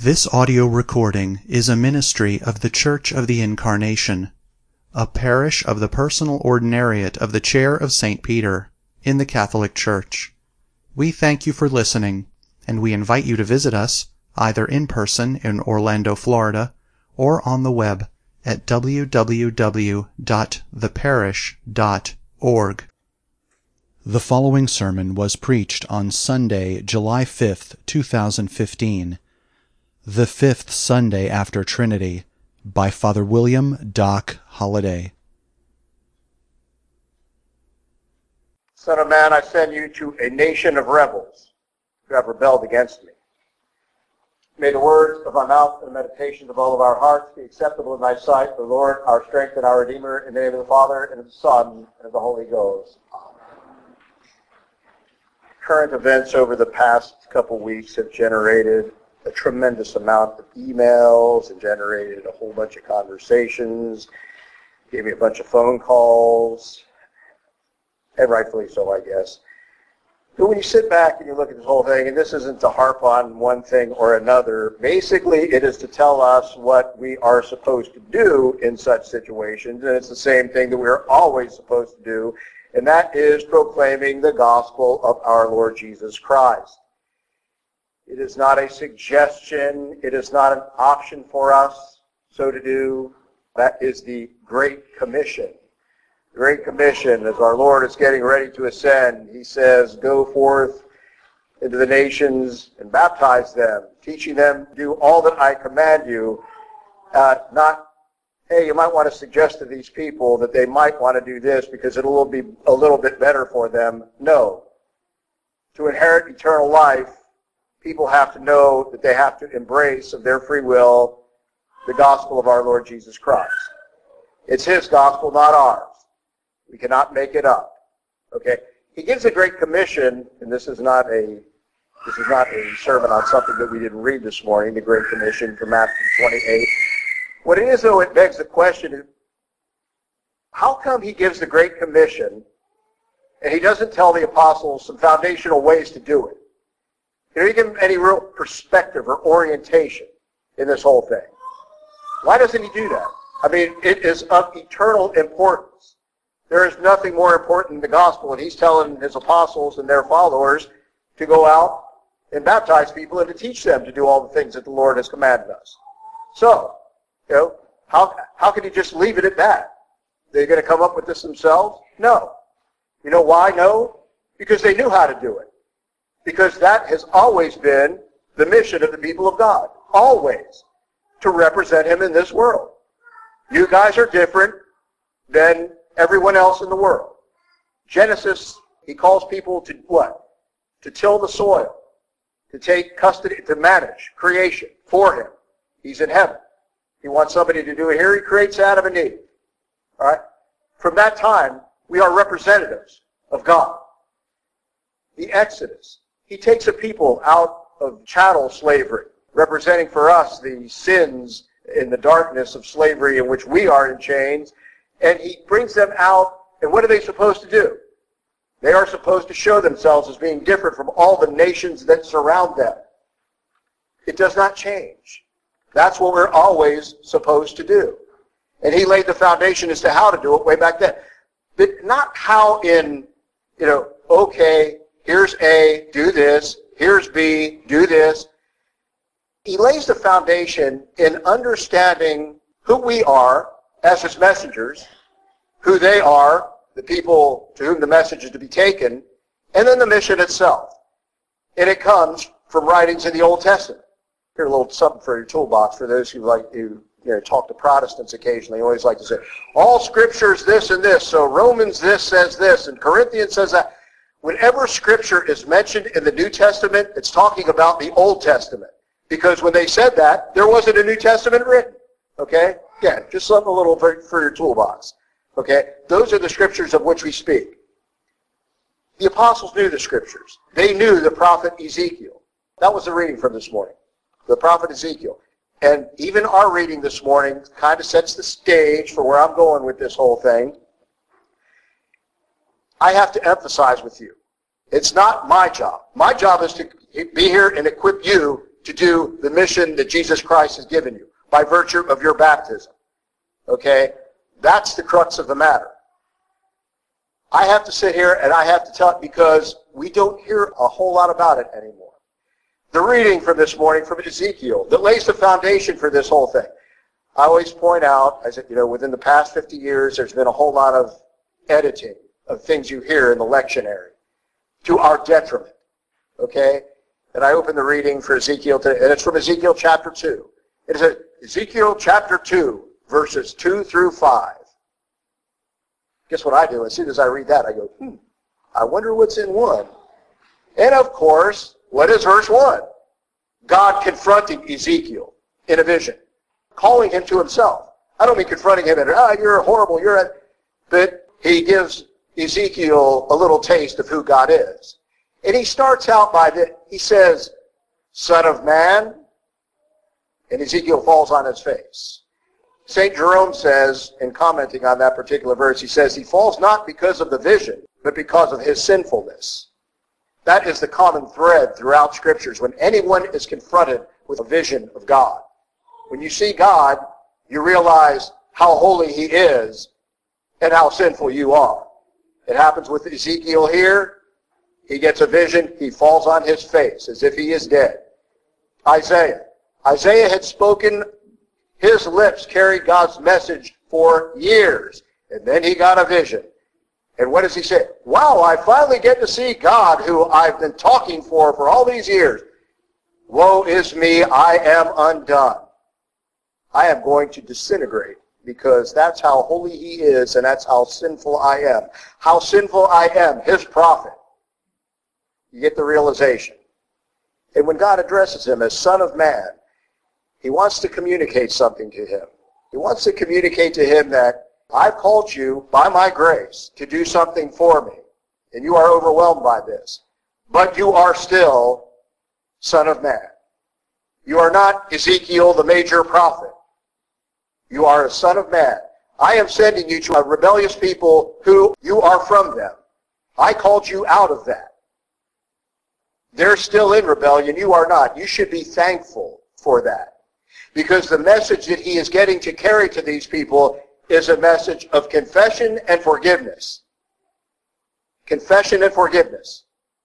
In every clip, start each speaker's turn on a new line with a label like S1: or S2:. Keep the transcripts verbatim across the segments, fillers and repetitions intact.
S1: This audio recording is a ministry of the Church of the Incarnation, a parish of the Personal Ordinariate of the Chair of Saint Peter, in the Catholic Church. We thank you for listening, and we invite you to visit us, either in person in Orlando, Florida, or on the web at w w w dot the parish dot org. The following sermon was preached on Sunday, July fifth, two thousand fifteen, the fifth Sunday after Trinity, by Father William Doc Holliday.
S2: Son of man, I send you to a nation of rebels who have rebelled against me. May the words of my mouth and the meditations of all of our hearts be acceptable in thy sight, the Lord, our strength and our Redeemer, in the name of the Father, and of the Son, and of the Holy Ghost. Current events over the past couple weeks have generated a tremendous amount of emails and generated a whole bunch of conversations, gave me a bunch of phone calls, and rightfully so, I guess. But when you sit back and you look at this whole thing, and this isn't to harp on one thing or another, basically it is to tell us what we are supposed to do in such situations, and it's the same thing that we're always supposed to do, and that is proclaiming the gospel of our Lord Jesus Christ. It is not a suggestion. It is not an option for us so to do. That is the Great Commission. The Great Commission, as our Lord is getting ready to ascend, he says, go forth into the nations and baptize them, teaching them to do all that I command you. Uh, not, hey, you might want to suggest to these people that they might want to do this because it will be a little bit better for them. No. To inherit eternal life, people have to know that they have to embrace of their free will the gospel of our Lord Jesus Christ. It's his gospel, not ours. We cannot make it up. Okay? He gives a great commission, and this is not a this is not a sermon on something that we didn't read this morning, the Great Commission from Matthew twenty-eight. What it is, though, it begs the question, how come he gives the Great Commission and he doesn't tell the apostles some foundational ways to do it? He doesn't give them any real perspective or orientation in this whole thing. Why doesn't he do that? I mean, it is of eternal importance. There is nothing more important than the gospel, and he's telling his apostles and their followers to go out and baptize people and to teach them to do all the things that the Lord has commanded us. So, you know, how how can he just leave it at that? They're going to come up with this themselves? No. You know why? No. Because they knew how to do it. Because that has always been the mission of the people of God. Always. To represent him in this world. You guys are different than everyone else in the world. Genesis, he calls people to what? To till the soil. To take custody, to manage creation for him. He's in heaven. He wants somebody to do it here. He creates Adam and Eve. All right? From that time, we are representatives of God. The Exodus. He takes a people out of chattel slavery, representing for us the sins in the darkness of slavery in which we are in chains, and he brings them out, and what are they supposed to do? They are supposed to show themselves as being different from all the nations that surround them. It does not change. That's what we're always supposed to do. And he laid the foundation as to how to do it way back then. But not how in, you know, okay, here's A, do this. Here's B, do this. He lays the foundation in understanding who we are as his messengers, who they are, the people to whom the message is to be taken, and then the mission itself. And it comes from writings in the Old Testament. Here's a little something for your toolbox for those who like to you know, talk to Protestants occasionally. They always like to say, all Scripture is this and this, so Romans this says this, and Corinthians says that. Whenever Scripture is mentioned in the New Testament, it's talking about the Old Testament. Because when they said that, there wasn't a New Testament written. Okay? Again, just something a little for, for your toolbox. Okay? Those are the Scriptures of which we speak. The apostles knew the Scriptures. They knew the prophet Ezekiel. That was the reading from this morning. The prophet Ezekiel. And even our reading this morning kind of sets the stage for where I'm going with this whole thing. I have to emphasize with you, it's not my job. My job is to be here and equip you to do the mission that Jesus Christ has given you by virtue of your baptism. Okay? That's the crux of the matter. I have to sit here and I have to tell it because we don't hear a whole lot about it anymore. The reading from this morning from Ezekiel that lays the foundation for this whole thing. I always point out, as you know, within the past fifty years, there's been a whole lot of editing of things you hear in the lectionary to our detriment. Okay? And I open the reading for Ezekiel today, and it's from Ezekiel chapter two. It is Ezekiel chapter two, verses two through five. Guess what I do? As soon as I read that, I go, hmm, I wonder what's in one. And of course, what is verse one? God confronting Ezekiel in a vision, calling him to himself. I don't mean confronting him and, ah, you're horrible, you're a... But he gives Ezekiel a little taste of who God is. And he starts out by, the, he says, Son of man, and Ezekiel falls on his face. Saint Jerome says, in commenting on that particular verse, he says, he falls not because of the vision, but because of his sinfulness. That is the common thread throughout Scriptures. When anyone is confronted with a vision of God, when you see God, you realize how holy he is and how sinful you are. It happens with Ezekiel here. He gets a vision. He falls on his face as if he is dead. Isaiah. Isaiah had spoken. His lips carried God's message for years. And then he got a vision. And what does he say? Wow, I finally get to see God who I've been talking for for all these years. Woe is me, I am undone. I am going to disintegrate because that's how holy he is and that's how sinful I am. How sinful I am, his prophet. You get the realization. And when God addresses him as Son of Man, he wants to communicate something to him. He wants to communicate to him that I've called you by my grace to do something for me, and you are overwhelmed by this. But you are still Son of Man. You are not Ezekiel, the major prophet. You are a Son of Man. I am sending you to a rebellious people who you are from them. I called you out of that. They're still in rebellion. You are not. You should be thankful for that. Because the message that he is getting to carry to these people is a message of confession and forgiveness. Confession and forgiveness.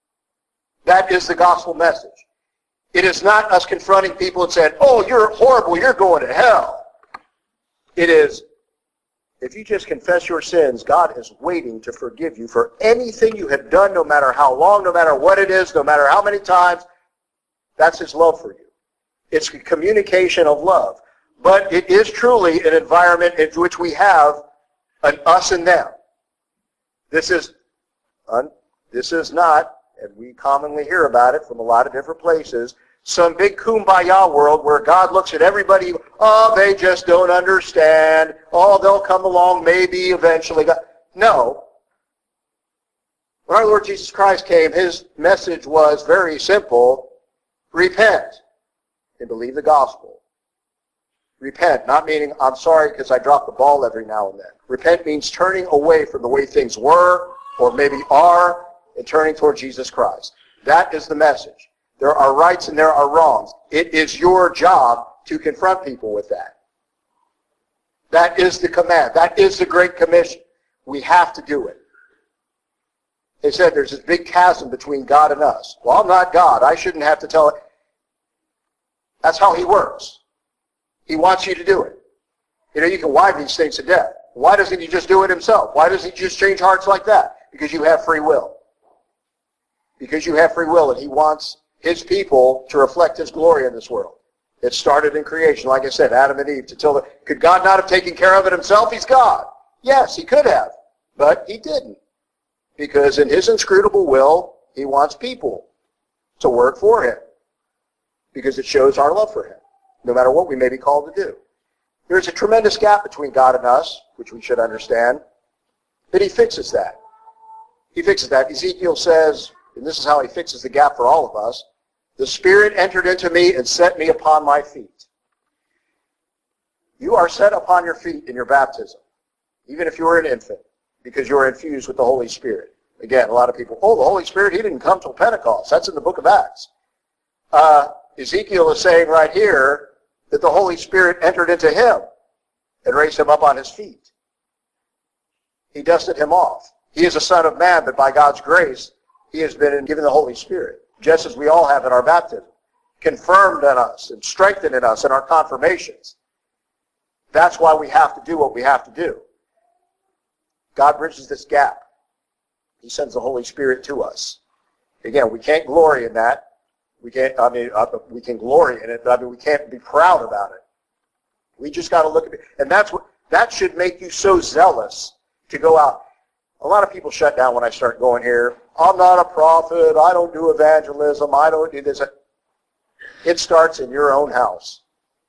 S2: That is the gospel message. It is not us confronting people and saying, oh, you're horrible, you're going to hell. It is, if you just confess your sins, God is waiting to forgive you for anything you have done, no matter how long, no matter what it is, no matter how many times. That's his love for you. It's a communication of love. But it is truly an environment in which we have an us and them. This is, un, this is not, and we commonly hear about it from a lot of different places, some big kumbaya world where God looks at everybody, oh, they just don't understand. Oh, they'll come along maybe eventually. No. When our Lord Jesus Christ came, his message was very simple. Repent and believe the gospel. Repent, not meaning I'm sorry because I drop the ball every now and then. Repent means turning away from the way things were or maybe are and turning toward Jesus Christ. That is the message. There are rights and there are wrongs. It is your job to confront people with that. That is the command. That is the Great Commission. We have to do it. They said there's this big chasm between God and us. Well, I'm not God. I shouldn't have to tell it. That's how he works. He wants you to do it. You know, you can wive these things to death. Why doesn't he just do it himself? Why doesn't he just change hearts like that? Because you have free will. Because you have free will, and he wants his people to reflect his glory in this world. It started in creation, like I said, Adam and Eve. To tell the, could God not have taken care of it himself? He's God. Yes, he could have, but he didn't. Because in his inscrutable will, he wants people to work for him. Because it shows our love for him, no matter what we may be called to do. There's a tremendous gap between God and us, which we should understand, but he fixes that. He fixes that. Ezekiel says, and this is how he fixes the gap for all of us, the Spirit entered into me and set me upon my feet. You are set upon your feet in your baptism, even if you were an infant, because you are infused with the Holy Spirit. Again, a lot of people, oh, the Holy Spirit, he didn't come till Pentecost. That's in the book of Acts. Uh, Ezekiel is saying right here that the Holy Spirit entered into him and raised him up on his feet. He dusted him off. He is a son of man, but by God's grace, he has been given the Holy Spirit, just as we all have in our baptism, confirmed in us and strengthened in us in our confirmations. That's why we have to do what we have to do. God bridges this gap. He sends the Holy Spirit to us. Again, we can't glory in that. We can't, I mean, uh, we can glory in it, but I mean, we can't be proud about it. We just got to look at it. And that's what, that should make you so zealous to go out. A lot of people shut down when I start going here. I'm not a prophet. I don't do evangelism. I don't do this. It starts in your own house.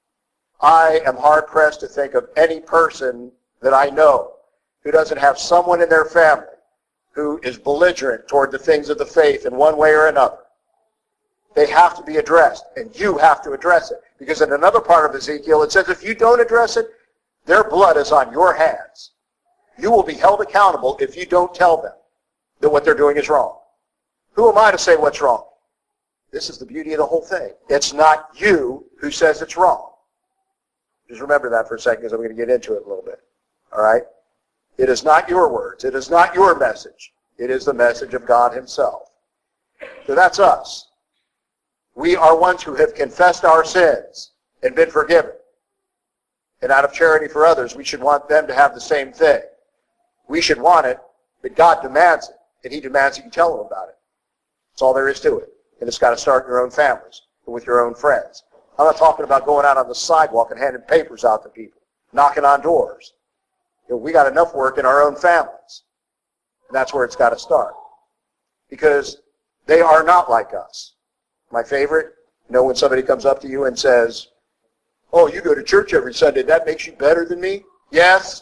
S2: I am hard-pressed to think of any person that I know who doesn't have someone in their family who is belligerent toward the things of the faith in one way or another. They have to be addressed, and you have to address it. Because in another part of Ezekiel, it says if you don't address it, their blood is on your hands. You will be held accountable if you don't tell them that what they're doing is wrong. Who am I to say what's wrong? This is the beauty of the whole thing. It's not you who says it's wrong. Just remember that for a second because I'm going to get into it a little bit. All right? It is not your words. It is not your message. It is the message of God himself. So that's us. We are ones who have confessed our sins and been forgiven. And out of charity for others, we should want them to have the same thing. We should want it, but God demands it. And he demands that you tell them about it. That's all there is to it. And it's got to start in your own families and with your own friends. I'm not talking about going out on the sidewalk and handing papers out to people, knocking on doors. You know, we got enough work in our own families. And that's where it's got to start. Because they are not like us. My favorite, you know when somebody comes up to you and says, oh, you go to church every Sunday, that makes you better than me? Yes.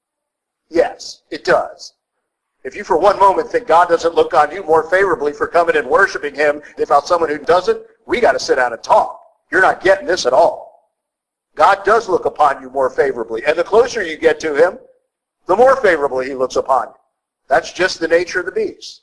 S2: Yes, it does. If you for one moment think God doesn't look on you more favorably for coming and worshiping him than about someone who doesn't, we got to sit down and talk. You're not getting this at all. God does look upon you more favorably. And the closer you get to him, the more favorably he looks upon you. That's just the nature of the beast.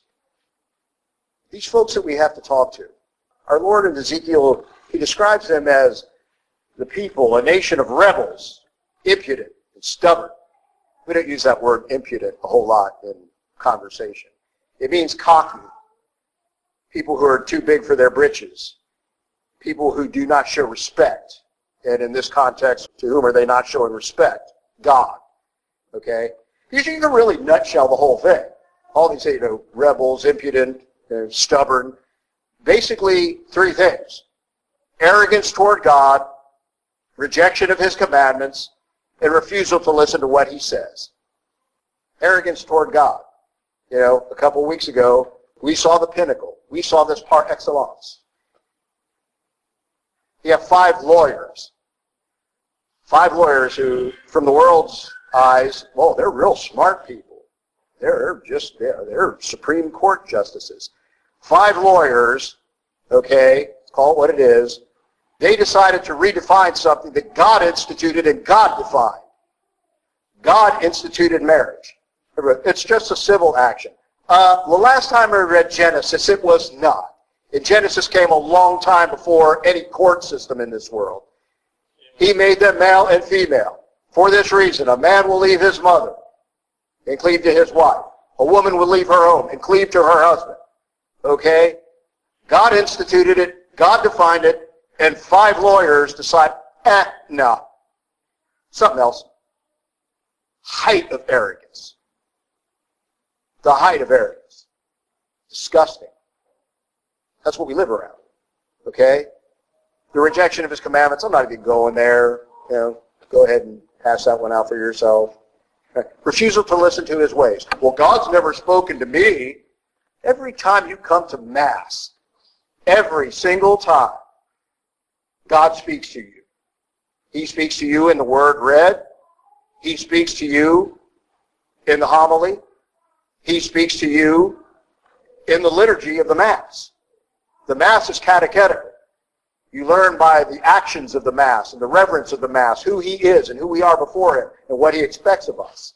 S2: These folks that we have to talk to, our Lord in Ezekiel, he describes them as the people, a nation of rebels, impudent and stubborn. We don't use that word impudent a whole lot in conversation. It means cocky. People who are too big for their britches. People who do not show respect. And in this context, to whom are they not showing respect? God. Okay? Because you can really nutshell the whole thing. All these, you know, rebels, impudent, you know, stubborn. Basically, three things. Arrogance toward God, rejection of his commandments, and refusal to listen to what he says. Arrogance toward God. You know, a couple of weeks ago, we saw the pinnacle. We saw this par excellence. You have five lawyers. Five lawyers who, from the world's eyes, well, they're real smart people. They're just, they're, they're Supreme Court justices. Five lawyers, okay, call it what it is, they decided to redefine something that God instituted and God defined. God instituted marriage. It's just a civil action. Uh, the last time I read Genesis, it was not. And Genesis came a long time before any court system in this world. He made them male and female. For this reason, a man will leave his mother and cleave to his wife. A woman will leave her home and cleave to her husband. Okay? God instituted it. God defined it. And five lawyers decide, eh, no. Something else. Height of arrogance. The height of arrogance. Disgusting. That's what we live around. Okay? The rejection of his commandments, I'm not even going there. You know, go ahead and pass that one out for yourself. Refusal to listen to his ways. Well, God's never spoken to me. Every time you come to Mass, every single time, God speaks to you. He speaks to you in the word read. He speaks to you in the homily. He speaks to you in the liturgy of the Mass. The Mass is catechetical. You learn by the actions of the Mass and the reverence of the Mass who he is and who we are before him and what he expects of us.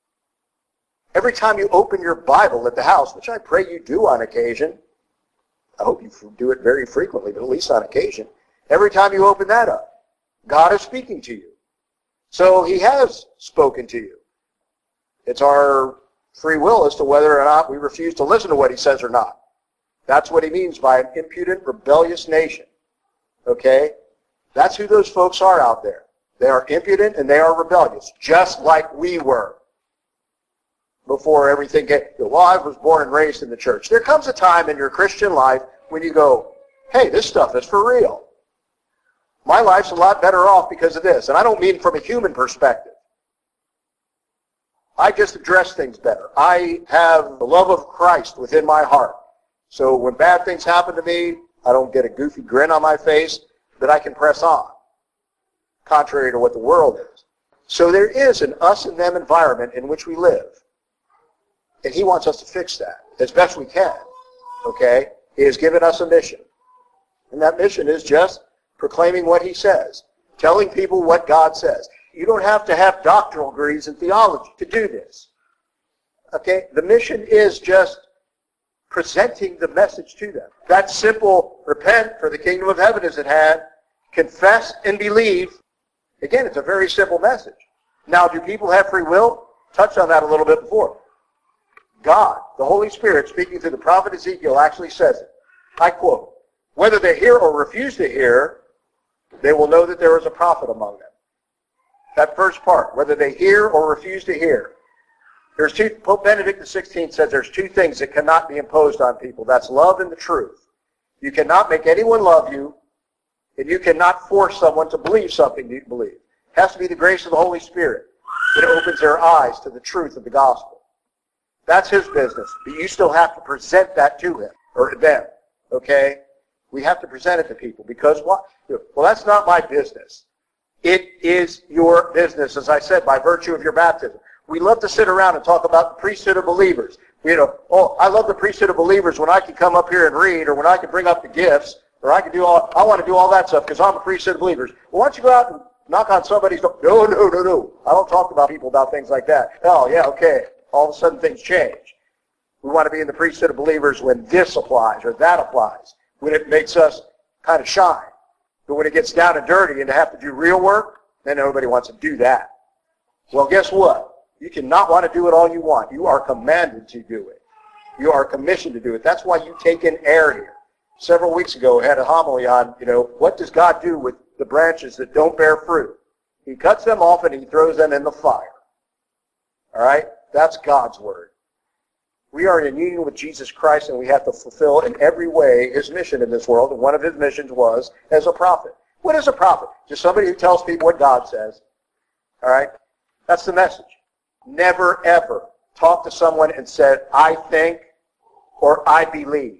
S2: Every time you open your Bible at the house, which I pray you do on occasion, I hope you do it very frequently, but at least on occasion. Every time you open that up, God is speaking to you. So he has spoken to you. It's our free will as to whether or not we refuse to listen to what he says or not. That's what he means by an impudent, rebellious nation. Okay? That's who those folks are out there. They are impudent and they are rebellious, just like we were before everything came. Well, I was born and raised in the church. There comes a time in your Christian life when you go, hey, this stuff is for real. My life's a lot better off because of this. And I don't mean from a human perspective. I just address things better. I have the love of Christ within my heart. So when bad things happen to me, I don't get a goofy grin on my face, but I can press on, contrary to what the world is. So there is an us and them environment in which we live. And he wants us to fix that as best we can. Okay? He has given us a mission. And that mission is just proclaiming what he says, telling people what God says. You don't have to have doctoral degrees in theology to do this. Okay? The mission is just presenting the message to them. That simple, repent for the kingdom of heaven is at hand, confess and believe. Again, it's a very simple message. Now, do people have free will? Touched on that a little bit before. God, the Holy Spirit, speaking through the prophet Ezekiel, actually says it. I quote, whether they hear or refuse to hear, they will know that there is a prophet among them. That first part, whether they hear or refuse to hear. There's two, Pope Benedict the sixteenth says there's two things that cannot be imposed on people. That's love and the truth. You cannot make anyone love you, and you cannot force someone to believe something you believe. It has to be the grace of the Holy Spirit that opens their eyes to the truth of the gospel. That's his business, but you still have to present that to him, or them, okay? We have to present it to people, because what? Well, that's not my business. It is your business, as I said, by virtue of your baptism. We love to sit around and talk about the priesthood of believers. You know, oh, I love the priesthood of believers when I can come up here and read, or when I can bring up the gifts, or I can do all, I want to do all that stuff because I'm a priesthood of believers. Well, why don't you go out and knock on somebody's door? No, no, no, no. I don't talk about people about things like that. Oh, yeah, okay. All of a sudden things change. We want to be in the priesthood of believers when this applies or that applies, when it makes us kind of shine. But when it gets down and dirty and to have to do real work, then nobody wants to do that. Well, guess what? You cannot want to do it all you want. You are commanded to do it. You are commissioned to do it. That's why you take in air here. Several weeks ago, I had a homily on, you know, what does God do with the branches that don't bear fruit? He cuts them off and he throws them in the fire. All right? That's God's word. We are in union with Jesus Christ, and we have to fulfill in every way his mission in this world. And one of his missions was as a prophet. What is a prophet? Just somebody who tells people what God says. All right? That's the message. Never, ever talk to someone and said, I think or I believe.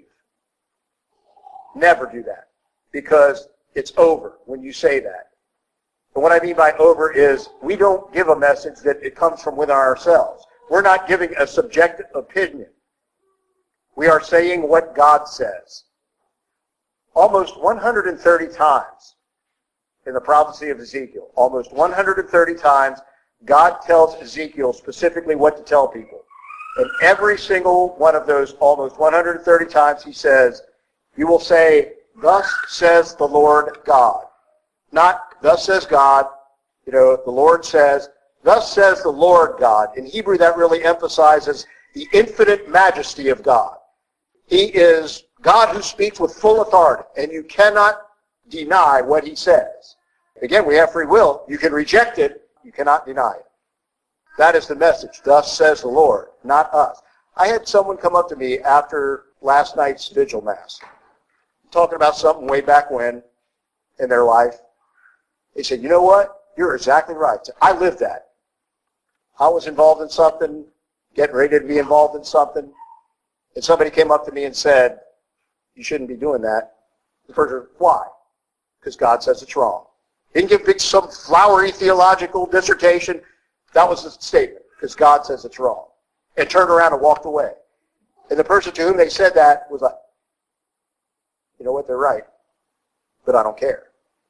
S2: Never do that, because it's over when you say that. And what I mean by over is we don't give a message that it comes from within ourselves. We're not giving a subjective opinion. We are saying what God says. Almost one hundred thirty times in the prophecy of Ezekiel, almost one hundred thirty times, God tells Ezekiel specifically what to tell people. And every single one of those almost one hundred thirty times he says, you will say, thus says the Lord God. Not, thus says God. You know, the Lord says, thus says the Lord God. In Hebrew, that really emphasizes the infinite majesty of God. He is God who speaks with full authority, and you cannot deny what he says. Again, we have free will. You can reject it. You cannot deny it. That is the message. Thus says the Lord, not us. I had someone come up to me after last night's vigil mass, talking about something way back when in their life. They said, you know what? You're exactly right. I lived that. I was involved in something, getting ready to be involved in something, and somebody came up to me and said, you shouldn't be doing that. The person, why? Because God says it's wrong. He didn't give big, some flowery theological dissertation. That was the statement, because God says it's wrong. And turned around and walked away. And the person to whom they said that was like, you know what, they're right, but I don't care.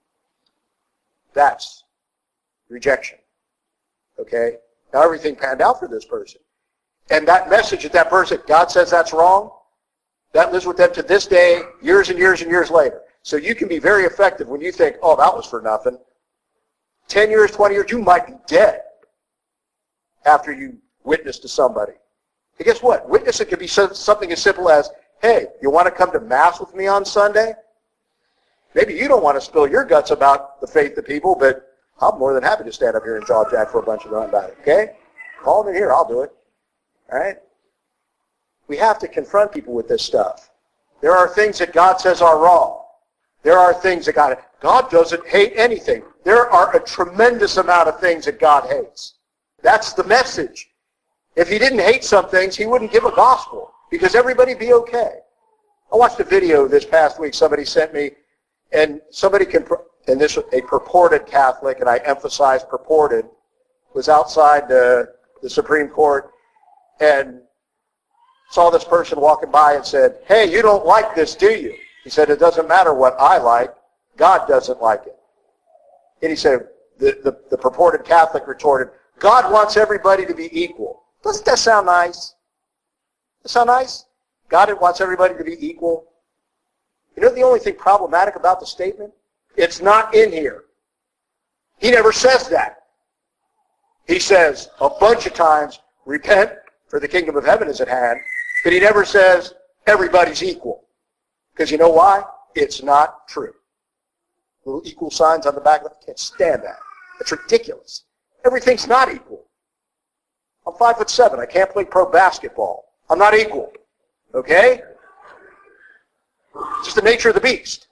S2: That's rejection. Okay? Now everything panned out for this person. And that message that that person, God says that's wrong, That lives with them to this day, years and years and years later. So you can be very effective when you think, oh, that was for nothing. Ten years, twenty years, you might be dead after you witness to somebody. And guess what? Witnessing could be something as simple as, hey, you want to come to Mass with me on Sunday? Maybe you don't want to spill your guts about the faith of people, but I'm more than happy to stand up here and jaw jack for a bunch of them about it, okay? Call them in here, I'll do it. All right? We have to confront people with this stuff. There are things that God says are wrong. There are things that God... God doesn't hate anything. There are a tremendous amount of things that God hates. That's the message. If he didn't hate some things, he wouldn't give a gospel, because everybody be okay. I watched a video this past week somebody sent me, and somebody can... and this a purported Catholic, and I emphasize purported, was outside the, the Supreme Court and saw this person walking by and said, hey, you don't like this, do you? He said, it doesn't matter what I like. God doesn't like it. And he said, the, the, the purported Catholic retorted, God wants everybody to be equal. Doesn't that sound nice? Does that sound nice? God wants everybody to be equal. You know the only thing problematic about the statement? It's not in here. He never says that. He says a bunch of times, repent, for the kingdom of heaven is at hand. But he never says everybody's equal. Because you know why? It's not true. Little equal signs on the back. I can't stand that. It's ridiculous. Everything's not equal. I'm five foot seven. I can't play pro basketball. I'm not equal. Okay? It's just the nature of the beast.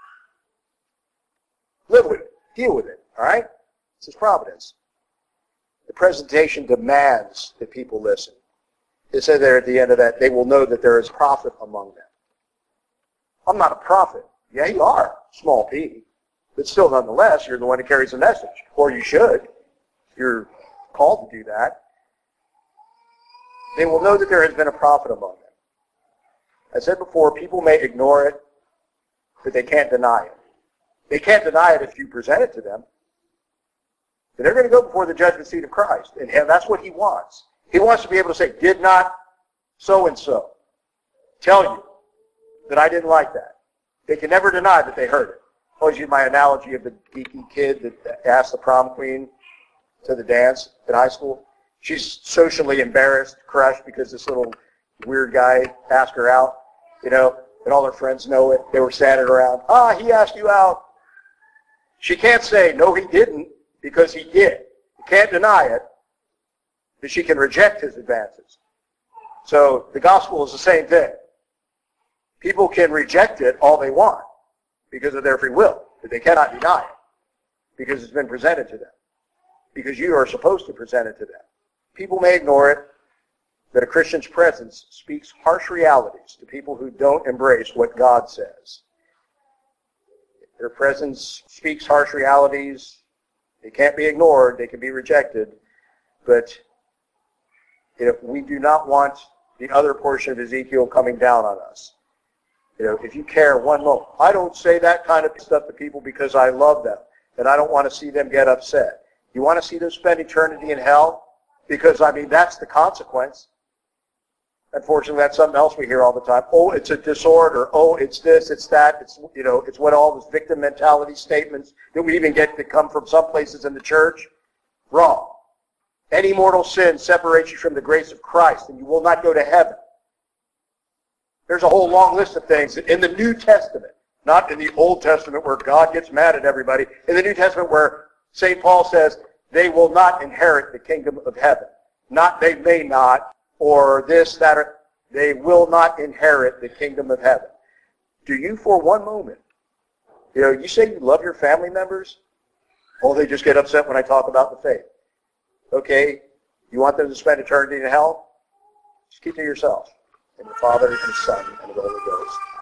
S2: Live with it. Deal with it. All right? This is providence. The presentation demands that people listen. It said there at the end of that, they will know that there is prophet among them. I'm not a prophet. Yeah, you are. Small p. But still, nonetheless, you're the one who carries the message. Or you should. You're called to do that. They will know that there has been a prophet among them. I said before, people may ignore it, but they can't deny it. They can't deny it if you present it to them. And they're going to go before the judgment seat of Christ. And that's what he wants. He wants to be able to say, did not so-and-so tell you that I didn't like that? They can never deny that they heard it. I always use my analogy of the geeky kid that asked the prom queen to the dance in high school. She's socially embarrassed, crushed, because this little weird guy asked her out, you know, and all her friends know it. They were standing around, ah, he asked you out. She can't say, no, he didn't, because he did. You can't deny it, but she can reject his advances. So the gospel is the same thing. People can reject it all they want because of their free will, but they cannot deny it because it's been presented to them, because you are supposed to present it to them. People may ignore it, but a Christian's presence speaks harsh realities to people who don't embrace what God says. Their presence speaks harsh realities. They can't be ignored. They can be rejected. But if we do not want the other portion of Ezekiel coming down on us, you know, if you care one moment, I don't say that kind of stuff to people because I love them, and I don't want to see them get upset. You want to see them spend eternity in hell? Because, I mean, that's the consequence. Unfortunately, that's something else we hear all the time. Oh, it's a disorder. Oh, it's this, it's that. It's, you know, it's what all those victim mentality statements that we even get that come from some places in the church. Wrong. Any mortal sin separates you from the grace of Christ, and you will not go to heaven. There's a whole long list of things in the New Testament, not in the Old Testament where God gets mad at everybody. In the New Testament where Saint Paul says, they will not inherit the kingdom of heaven. Not they may not, or this, that, or they will not inherit the kingdom of heaven. Do you for one moment, you know, you say you love your family members? Oh, they just get upset when I talk about the faith. Okay, you want them to spend eternity in hell? Just keep to yourself. And the Father and the Son and the Holy Ghost.